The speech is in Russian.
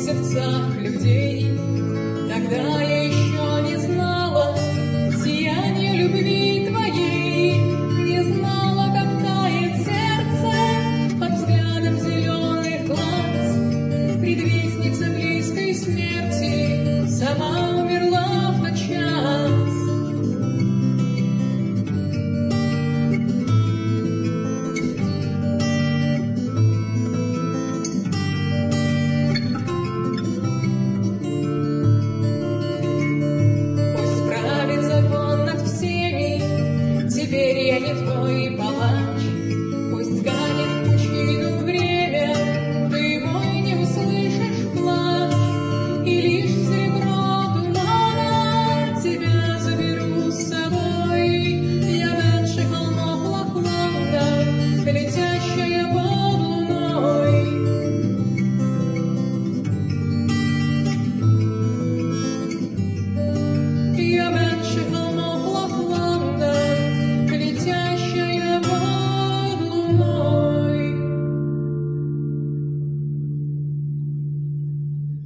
сердцах людей. Тогда я еще не знала сияния любви твоей, не знала, как тает сердце под взглядом зеленых глаз. Предвестница близкой смерти сама умерла в тот час. Теперь я не твой палач,